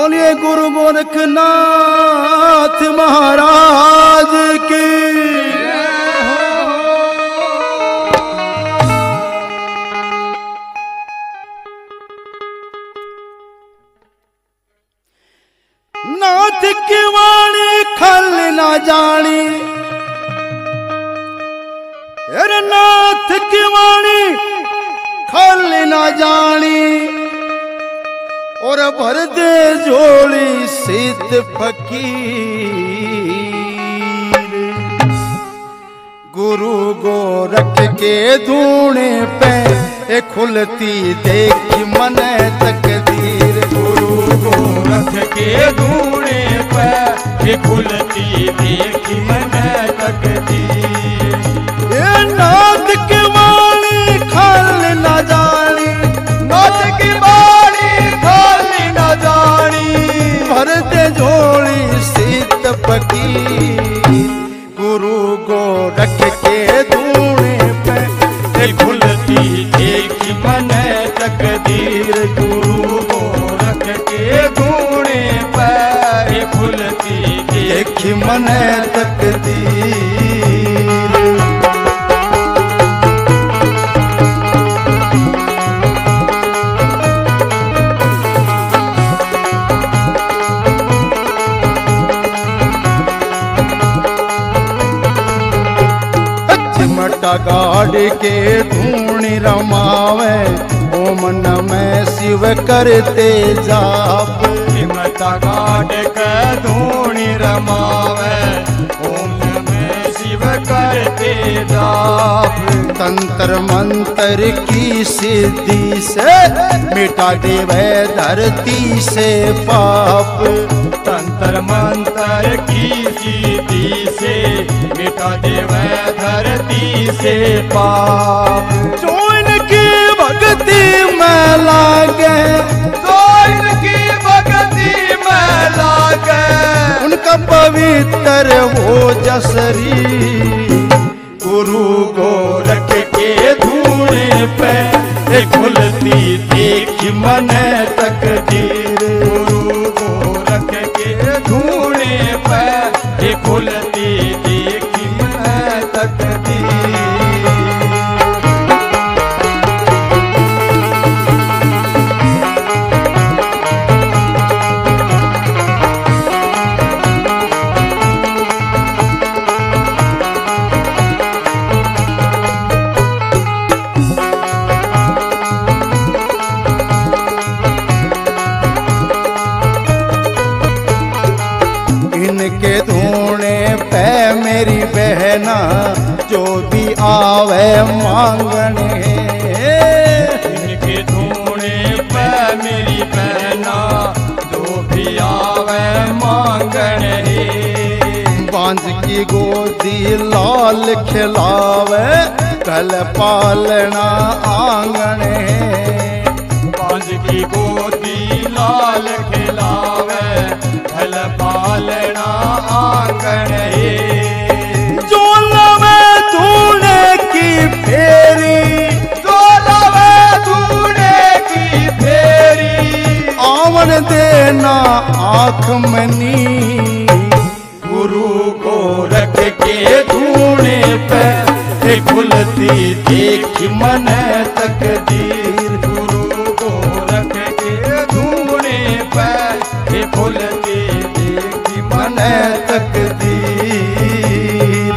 बोलिए गुरु गोरखनाथ महाराज की। नाथ की वाणी खल ना जानी, अरे नाथ की वाणी खल ना जानी, और भर दे झोली सिद्ध फकीर। गुरु गोरख के धूणे पे खुलती देखी मन तकदीर। गुरु गोरख के धूणे पे खुलती देखी मन तकदीर। ये नाथ की वाणी खल ना जानी, नाथ की वाणी खल ना जानी, भर दे झोली सिद्ध फकीर। गुरु गोरख के धूणे पे खुलती देखी मन तकदीर। गुरु गोरख के धूणे पे खुलती देखी मन तकदीर। चिमटा गाड़ के धूणी रमावे, ओम नमः शिव करते जाप। चिमटा गाड़ के धूणी रमावे, ओम नमः शिव करते जाप। तंत्र मंत्र की सिद्धि से मिटा देवे धरती से पाप। तंत्र मंत्र की सिद्धि से मिटा देवे धरती से पाप। जो इनकी भक्ति में लागे, जो इनकी भक्ति में लागे, उनका पवित्र हो जसरी। गुरु गोरख के धूणे पे खुलती देखी मन तकदीर। गुरु गोरख के धूणे पे खुलती देखी मन तकदीर। इनके धूणे पे मेरी बहना जो भी आवे मांगने। इनके धूणे पे मेरी बहना जो भी आवे मांगने। बांझ की गोदी लाल खिलावे, कल पालना आंगने। बांझ की गोदी लाल खिलावे, कल पालना आंगन। जो लवे धूणे की फेरी, जो लवे धूणे की फेरी, आवन देना आँख मनी। गुरु गोरख के धूणे पे खुलती देखी मन तकदीर। गुरु गोरख के धूणे पे खुलती देखी मन तकदीर।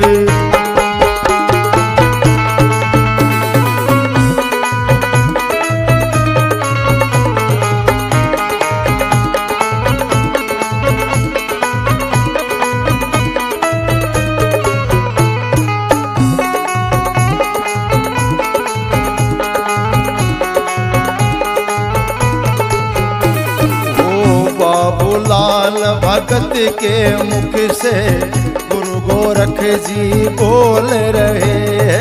बाबूलाल भगत के मुख से गुरु गोरख जी बोल रहे।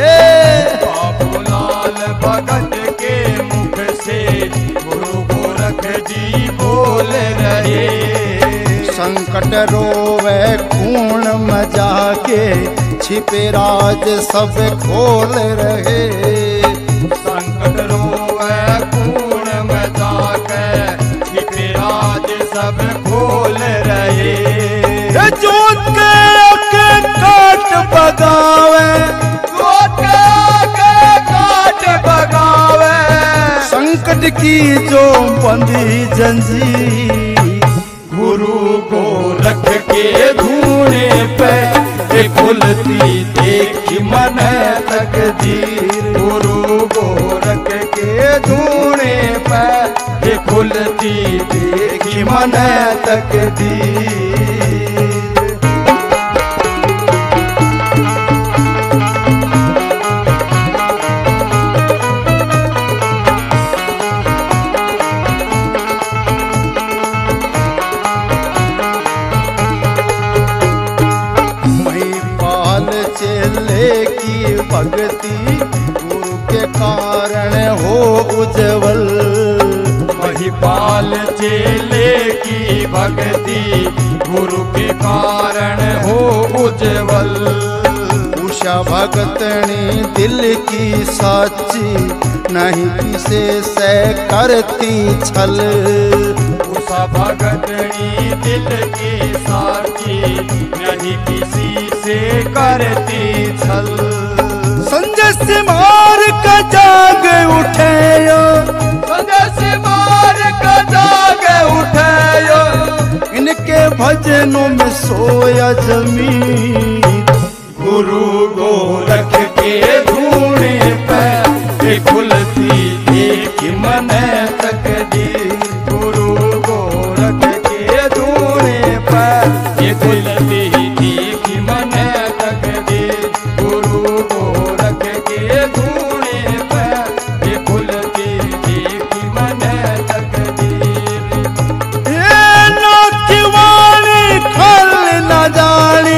बाबूलाल भगत के मुख से गुरु गोरख जी बोल रहे। संकट रोवे खून मजा के, छिपे राज सब खोल रहे। संकट रोवे खून मचा के, छिपे राज सब भटकी जो बंधी जंजीर। गुरु गोरख के धूणे पे खुलती देखी मन तकदीर। गुरु गोरख के धूणे पे खुलती देखी मन तकदीर। चेले की भक्ति गुरु के कारण हो उज्जवल। महिपाल चेले की भक्ति गुरु के कारण हो उज्जवल। उषा भगतनी दिल की साची नहीं किसे से करती छल। उषा भगतनी दिल की साची नहीं किसी से करती छल। संजय से मार का जाग उठे, संजय से मार का जाग उठे। इनके भजनों में सोया जमीन। गुरु गोरख के धूणे पे खुलती देखी मन तकदीर। गुरु गोरख के धूणे पे खुलती देखी मन तकदीर। गुरु गोरख के धूणे पे खुलती देखी मन तकदीर। ये नाथ की वाणी खल न जानी,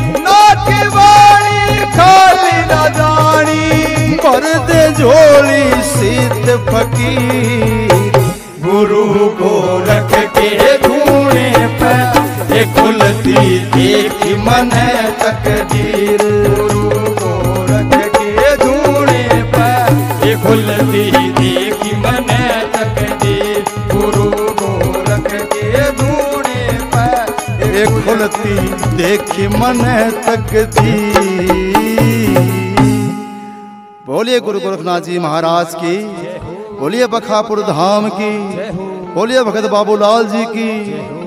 भर दे झोली सीत फकीर। गुरु गोरख के धूणे पे खुलती देखी मन तकदीर। गुरु गोरख के धूणे पे खुलती देखी मन तकदीर। गुरु गोरख के धूणे पे खुलती देखी मन तकदीर। बोलिए गुरु गोरखनाथ जी महाराज की, बोलिए बखापुर धाम की, बोलिए भगत बाबूलाल जी की।